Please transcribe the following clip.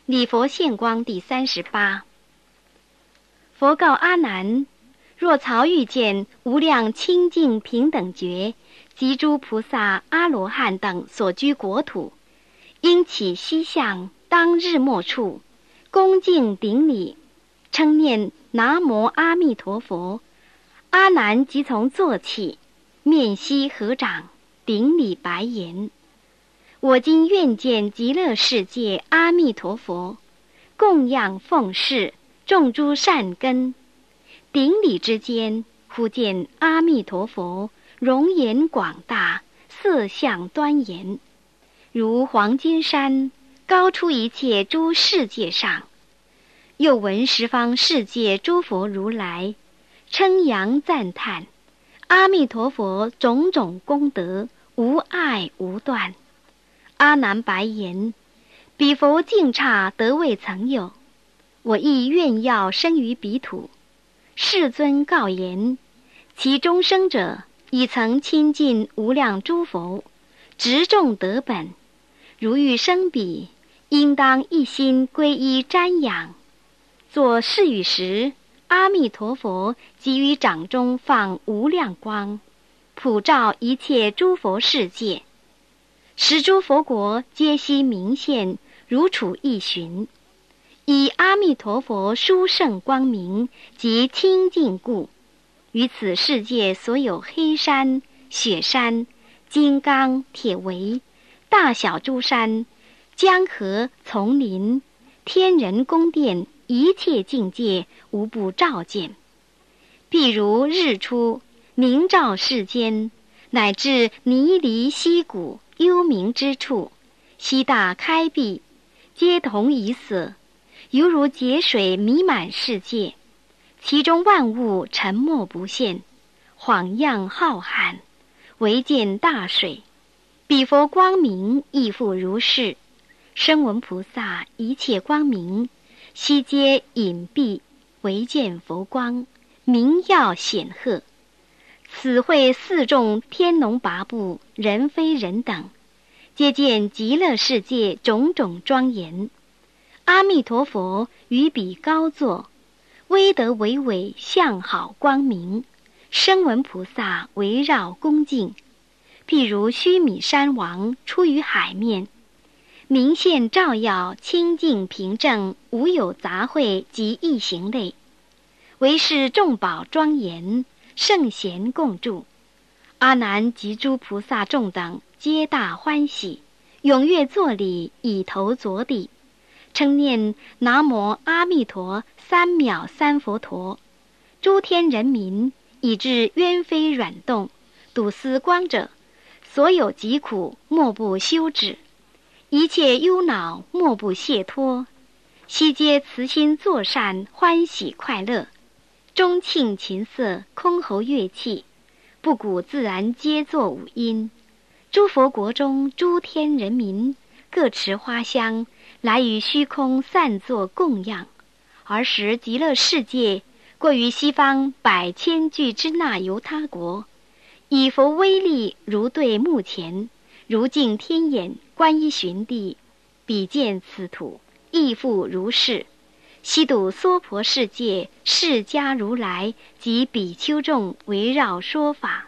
礼佛现光第38。佛告阿难：若曹遇见无量清净平等觉及诸菩萨阿罗汉等所居国土，应起西向当日末处，恭敬顶礼，称念南无阿弥陀佛。阿难即从坐起，面悉合掌，顶礼白言：我今愿见极乐世界阿弥陀佛，供养奉事，种诸善根。顶礼之间，忽见阿弥陀佛容颜广大，色相端严，如黄金山，高出一切诸世界上。又闻十方世界诸佛如来称扬赞叹阿弥陀佛种种功德，无碍无断。阿难白言：彼佛净刹得未曾有，我亦愿要生于彼土。世尊告言：其中生者已曾亲近无量诸佛，执众得本，如欲生彼，应当一心皈依瞻仰。作是语时，阿弥陀佛即于掌中放无量光，普照一切诸佛世界，十诸佛国皆悉明现，如处一寻。以阿弥陀佛殊胜光明及清净故，于此世界所有黑山、雪山、金刚、铁围、大小诸山、江河、丛林、天人宫殿，一切境界无不照见。譬如日出，明照世间，乃至泥离溪谷幽冥之处，悉大开闭，皆同一色，犹如劫水弥满世界，其中万物沉没不现，晃漾浩瀚，唯见大水。彼佛光明亦复如是。声闻菩萨一切光明，悉皆隐蔽，唯见佛光，明耀显赫。此会四众天龙八部，人非人等，皆见极乐世界种种庄严。阿弥陀佛于彼高坐，威德巍巍，相好光明。声闻菩萨围绕恭敬，譬如须弥山王出于海面，明现照耀，清净平正，无有杂秽及异行类，唯是众宝庄严，圣贤共住。阿难及诸菩萨众等皆大欢喜，踊跃作礼，以头着地，称念南无阿弥陀三藐三佛陀。诸天人民以至冤非软动，睹思光者，所有疾苦莫不休止，一切忧恼莫不解脱，悉皆慈心作善，欢喜快乐，钟磬琴瑟，箜篌乐器，不鼓自然皆作五音。诸佛国中诸天人民各持花香，来于虚空散作供养。而时极乐世界过于西方百千俱支那由他国，以佛威力如对目前，如镜天眼，观一寻地，比见此土亦复如是。悉睹娑婆世界释迦如来及比丘众围绕说法。